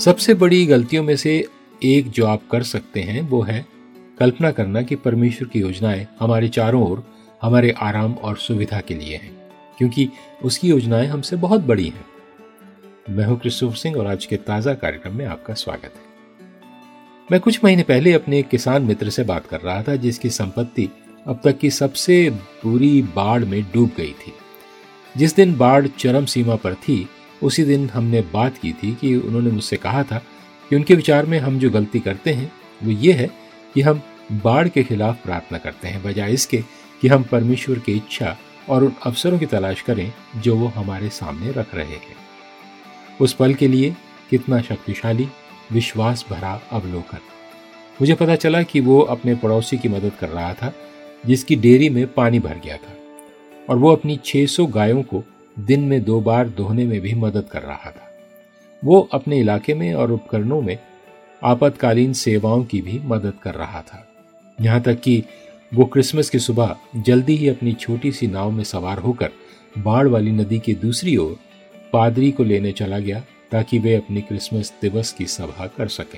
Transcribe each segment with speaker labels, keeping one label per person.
Speaker 1: सबसे बड़ी गलतियों में से एक जो आप कर सकते हैं वो है कल्पना करना कि परमेश्वर की योजनाएं हमारे चारों ओर हमारे आराम और सुविधा के लिए हैं, क्योंकि उसकी योजनाएं हमसे बहुत बड़ी हैं। मैं हूं क्रिस्टोफर सिंह और आज के ताजा कार्यक्रम में आपका स्वागत है। मैं कुछ महीने पहले अपने एक किसान मित्र से बात कर रहा था जिसकी संपत्ति अब तक की सबसे बुरी बाढ़ में डूब गई थी। जिस दिन बाढ़ चरम सीमा पर थी उसी दिन हमने बात की थी कि उन्होंने मुझसे कहा था कि उनके विचार में हम जो गलती करते हैं वो ये है कि हम बाढ़ के खिलाफ प्रार्थना करते हैं बजाय इसके कि हम परमेश्वर की इच्छा और उन अवसरों की तलाश करें जो वो हमारे सामने रख रहे हैं। उस पल के लिए कितना शक्तिशाली विश्वास भरा अवलोकन। मुझे पता चला कि वो अपने पड़ोसी की मदद कर रहा था जिसकी डेयरी में पानी भर गया था और वो अपनी 600 गायों को दिन में 2 बार दोहने में भी मदद कर रहा था। वो अपने इलाके में और उपकरणों में आपातकालीन सेवाओं की भी मदद कर रहा था। यहाँ तक कि वो क्रिसमस की सुबह जल्दी ही अपनी छोटी सी नाव में सवार होकर बाढ़ वाली नदी के दूसरी ओर पादरी को लेने चला गया ताकि वे अपनी क्रिसमस दिवस की सभा कर सकें।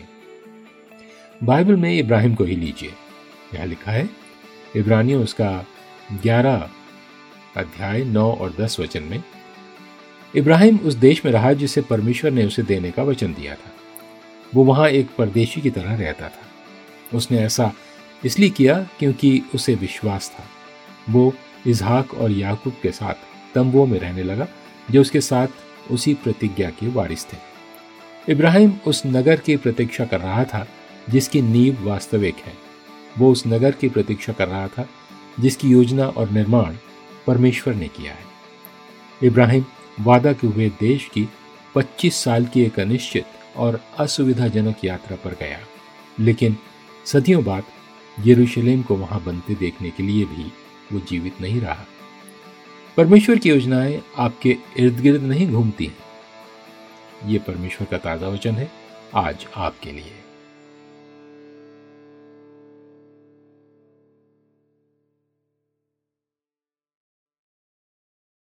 Speaker 1: बाइबल में इब्राहिम को ही लीजिए। यहाँ लिखा है इब्रानियों उसका 11 अध्याय 9 और 10 वचन में, इब्राहिम उस देश में रहा जिसे परमेश्वर ने उसे देने का वचन दिया था। वो वहां एक परदेशी की तरह रहता था। उसने ऐसा इसलिए किया क्योंकि उसे विश्वास था। वो इसहाक और याकूब के साथ तंबुओं में रहने लगा जो उसके साथ उसी प्रतिज्ञा के वारिस थे। इब्राहिम उस नगर की प्रतीक्षा कर रहा था जिसकी नींव वास्तविक है। वो उस नगर की प्रतीक्षा कर रहा था जिसकी योजना और निर्माण परमेश्वर ने किया है। इब्राहिम वादा के हुए देश की 25 साल की एक अनिश्चित और असुविधाजनक यात्रा पर गया, लेकिन सदियों बाद यरूशलेम को वहां बनते देखने के लिए भी वो जीवित नहीं रहा। परमेश्वर की योजनाएं आपके इर्द गिर्द नहीं घूमती हैं। ये परमेश्वर का ताजा वचन है आज आपके लिए।